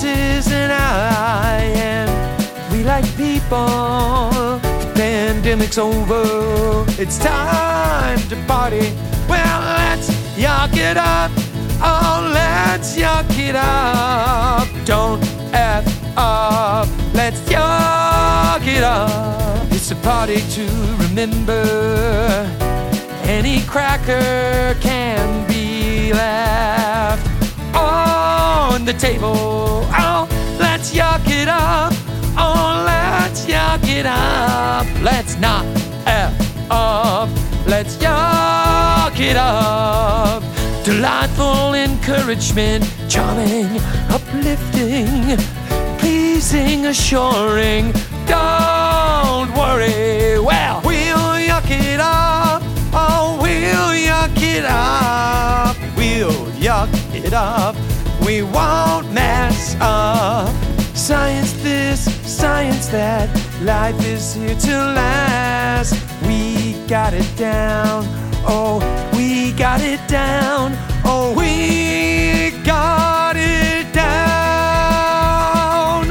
is an ally, and we like people. Pandemic's over, it's time to party. Well, let's yuck it up. Oh, let's yuck it up. Don't F up. Let's yuck it up. It's a party to remember. Any cracker can be left on the table. Oh, let's yuck it up. Oh, let's yuck it up. Let's not F up. Let's yuck it up. Delightful encouragement, charming, uplifting, pleasing, assuring. Don't worry, well, we'll yuck it up. Oh, we'll yuck it up. We'll yuck it up. We won't mess up. Science this, science that. Life is here to last. We got it down. Oh, we got it down. Oh, we got it down.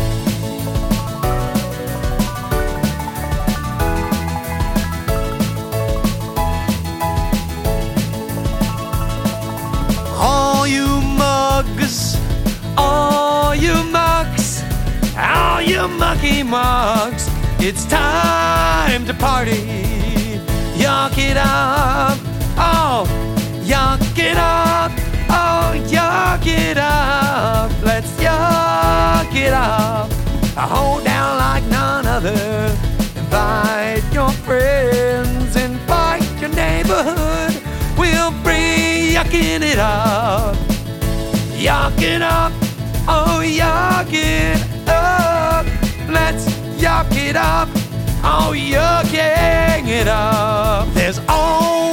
All you mugs, all you mucks, all you mucky mugs, it's time to party. Yuck it up, oh, yuck it up, oh, yuck it up. Let's yuck it up. Hold down like none other. Invite your friends, invite your neighborhood. We'll be yucking it up. Yuck it up, oh, yuck it up. Let's yuck it up. Oh, yucking it up. There's